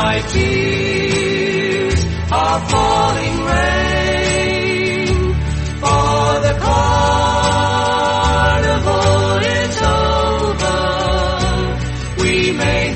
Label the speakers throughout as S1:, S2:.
S1: my tears are falling rain, for the carnival is over. We may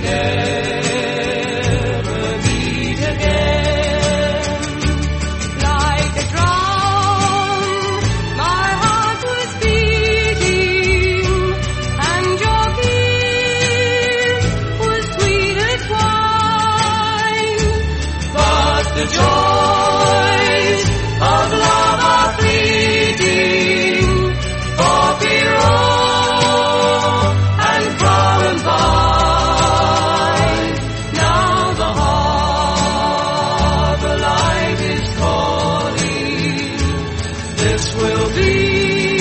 S1: never meet again.
S2: Like a drum, my heart was beating, and your kiss was sweet as wine.
S1: But the joys of love are fleeting, for Pierrot and Columbine. Now the harbor light is calling. This will be